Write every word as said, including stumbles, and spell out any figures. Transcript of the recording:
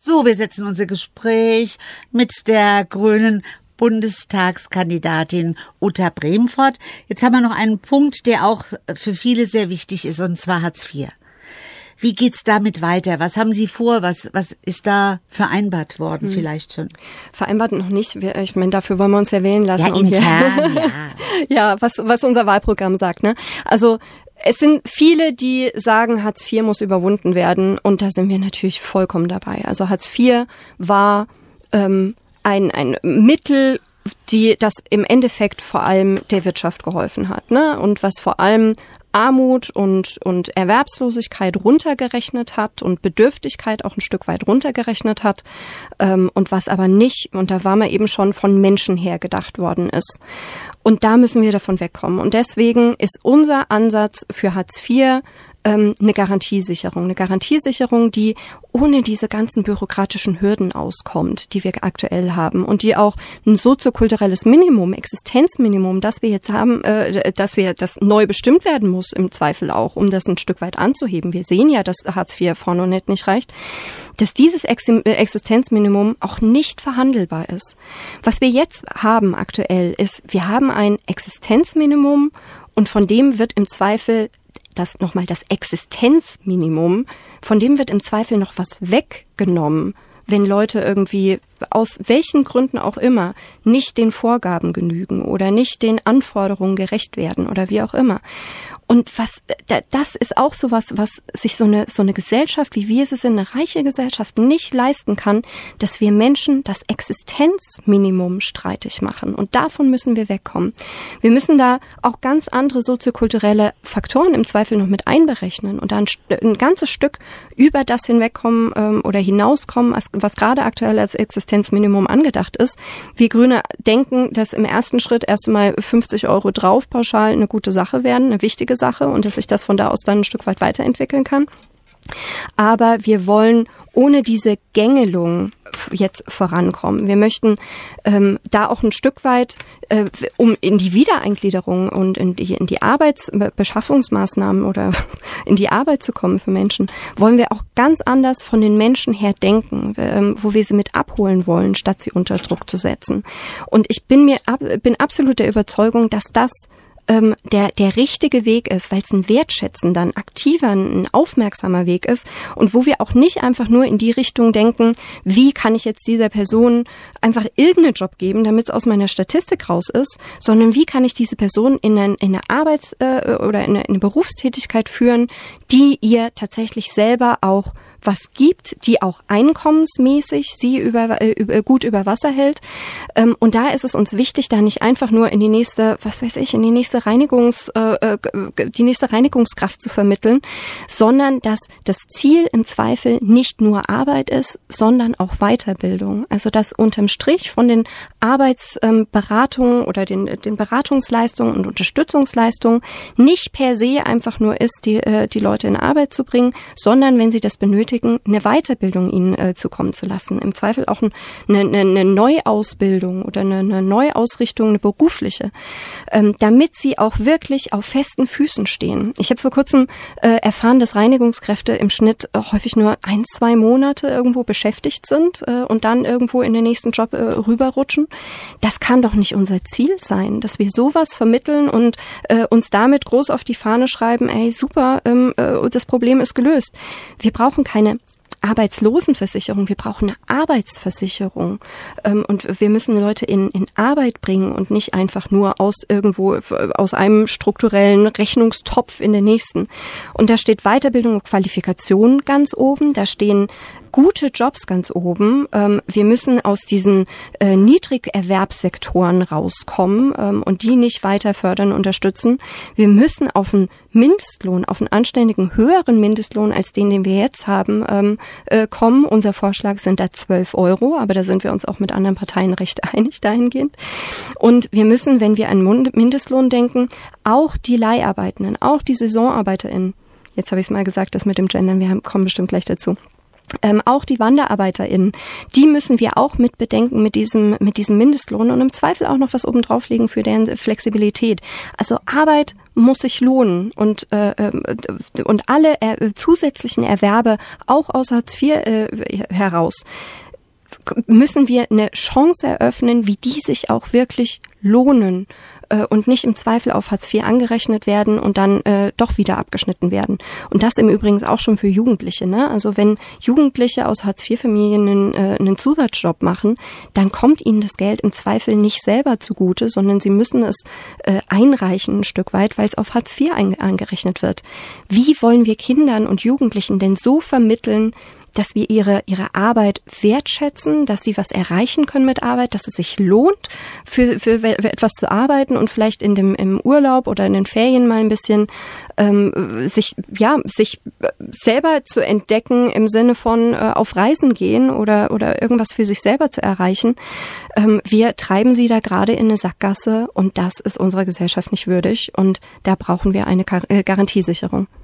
So, wir setzen unser Gespräch mit der grünen Bundestagskandidatin Uta Brehm fort. Jetzt haben wir noch einen Punkt, der auch für viele sehr wichtig ist, und zwar Hartz vier. Wie geht's damit weiter? Was haben Sie vor? Was, was ist da vereinbart worden, hm. vielleicht schon? Vereinbart noch nicht. Wir, ich meine, dafür wollen wir uns ja wählen lassen. Ja, intern, ja. ja, was, was unser Wahlprogramm sagt, ne? Also, es sind viele, die sagen, Hartz vier muss überwunden werden, und da sind wir natürlich vollkommen dabei. Also Hartz vier war ähm, ein, ein Mittel, die das im Endeffekt vor allem der Wirtschaft geholfen hat, ne? Und was vor allem Armut und, und Erwerbslosigkeit runtergerechnet hat und Bedürftigkeit auch ein Stück weit runtergerechnet hat, ähm, und was aber nicht, und da war man eben schon von Menschen her gedacht worden ist. Und da müssen wir davon wegkommen. Und deswegen ist unser Ansatz für Hartz vier ähm, eine Garantiesicherung. Eine Garantiesicherung, die ohne diese ganzen bürokratischen Hürden auskommt, die wir aktuell haben, und die auch ein soziokulturelles Minimum, Existenzminimum, das wir jetzt haben, äh, dass wir das neu bestimmt werden muss, im Zweifel auch, um das ein Stück weit anzuheben. Wir sehen ja, dass Hartz vier vorne und nicht, nicht reicht, dass dieses Ex- Existenzminimum auch nicht verhandelbar ist. Was wir jetzt haben aktuell ist, wir haben ein Existenzminimum, und von dem wird im Zweifel das nochmal das Existenzminimum, von dem wird im Zweifel noch was weggenommen, wenn Leute irgendwie aus welchen Gründen auch immer nicht den Vorgaben genügen oder nicht den Anforderungen gerecht werden oder wie auch immer. Und was, das ist auch sowas, was sich so eine, so eine Gesellschaft, wie wir es sind, eine reiche Gesellschaft, nicht leisten kann, dass wir Menschen das Existenzminimum streitig machen. Und davon müssen wir wegkommen. Wir müssen da auch ganz andere soziokulturelle Faktoren im Zweifel noch mit einberechnen und dann ein, ein ganzes Stück über das hinwegkommen ähm, oder hinauskommen, was, was gerade aktuell als Existenzminimum angedacht ist. Wir Grüne denken, dass im ersten Schritt erst einmal fünfzig Euro drauf pauschal eine gute Sache werden, eine wichtige Sache, und dass sich das von da aus dann ein Stück weit weiterentwickeln kann. Aber wir wollen ohne diese Gängelung jetzt vorankommen. Wir möchten ähm, da auch ein Stück weit, äh, um in die Wiedereingliederung und in die, in die Arbeitsbeschaffungsmaßnahmen oder in die Arbeit zu kommen für Menschen, wollen wir auch ganz anders von den Menschen her denken, ähm, wo wir sie mit abholen wollen, statt sie unter Druck zu setzen. Und ich bin mir ab, bin absolut der Überzeugung, dass das Ähm, der der richtige Weg ist, weil es ein wertschätzender, ein aktiver, ein aufmerksamer Weg ist, und wo wir auch nicht einfach nur in die Richtung denken, wie kann ich jetzt dieser Person einfach irgendeinen Job geben, damit es aus meiner Statistik raus ist, sondern wie kann ich diese Person in eine, in eine Arbeits- äh, oder in eine, in eine Berufstätigkeit führen, die ihr tatsächlich selber auch was gibt, die auch einkommensmäßig sie über, äh, über, gut über Wasser hält. Ähm, und da ist es uns wichtig, da nicht einfach nur in die nächste, was weiß ich, in die nächste Reinigungs, äh, die nächste Reinigungskraft zu vermitteln, sondern dass das Ziel im Zweifel nicht nur Arbeit ist, sondern auch Weiterbildung. Also dass unterm Strich von den Arbeitsberatungen ähm, oder den, den Beratungsleistungen und Unterstützungsleistungen nicht per se einfach nur ist, die, äh, die Leute in Arbeit zu bringen, sondern wenn sie das benötigen, eine Weiterbildung ihnen äh, zukommen zu lassen. Im Zweifel auch ein, eine, eine Neuausbildung oder eine, eine Neuausrichtung, eine berufliche, ähm, damit sie auch wirklich auf festen Füßen stehen. Ich habe vor kurzem äh, erfahren, dass Reinigungskräfte im Schnitt äh, häufig nur ein, zwei Monate irgendwo beschäftigt sind äh, und dann irgendwo in den nächsten Job äh, rüberrutschen. Das kann doch nicht unser Ziel sein, dass wir sowas vermitteln und äh, uns damit groß auf die Fahne schreiben, ey, super, ähm, äh, das Problem ist gelöst. Wir brauchen keine Arbeitslosenversicherung, wir brauchen eine Arbeitsversicherung, ähm, und wir müssen Leute in, in Arbeit bringen und nicht einfach nur aus irgendwo, aus einem strukturellen Rechnungstopf in den nächsten. Und da steht Weiterbildung und Qualifikation ganz oben, da stehen gute Jobs ganz oben. Ähm, wir müssen aus diesen äh, Niedrigerwerbssektoren rauskommen ähm, und die nicht weiter fördern und unterstützen. Wir müssen auf einen Mindestlohn, auf einen anständigen, höheren Mindestlohn als den, den wir jetzt haben, ähm, äh, kommen. Unser Vorschlag sind da zwölf Euro, aber da sind wir uns auch mit anderen Parteien recht einig dahingehend. Und wir müssen, wenn wir an Mindestlohn denken, auch die Leiharbeitenden, auch die SaisonarbeiterInnen, jetzt habe ich es mal gesagt, das mit dem Gendern, wir haben, kommen bestimmt gleich dazu, Ähm, auch die WanderarbeiterInnen, die müssen wir auch mit bedenken mit diesem, mit diesem Mindestlohn und im Zweifel auch noch was oben drauflegen für deren Flexibilität. Also Arbeit muss sich lohnen und, äh, und alle äh, zusätzlichen Erwerbe auch aus Hartz vier äh, heraus müssen wir eine Chance eröffnen, wie die sich auch wirklich lohnen äh, und nicht im Zweifel auf Hartz vier angerechnet werden und dann äh, doch wieder abgeschnitten werden. Und das im Übrigen auch schon für Jugendliche. Ne? Also wenn Jugendliche aus Hartz vier Familien einen, äh, einen Zusatzjob machen, dann kommt ihnen das Geld im Zweifel nicht selber zugute, sondern sie müssen es äh, einreichen ein Stück weit, weil es auf Hartz vier ein, angerechnet wird. Wie wollen wir Kindern und Jugendlichen denn so vermitteln, dass wir ihre ihre Arbeit wertschätzen, dass sie was erreichen können mit Arbeit, dass es sich lohnt, für für etwas zu arbeiten und vielleicht in dem im Urlaub oder in den Ferien mal ein bisschen ähm, sich ja sich selber zu entdecken im Sinne von äh, auf Reisen gehen oder oder irgendwas für sich selber zu erreichen. Ähm, wir treiben sie da gerade in eine Sackgasse und das ist unserer Gesellschaft nicht würdig und da brauchen wir eine Gar- äh, Garantiesicherung.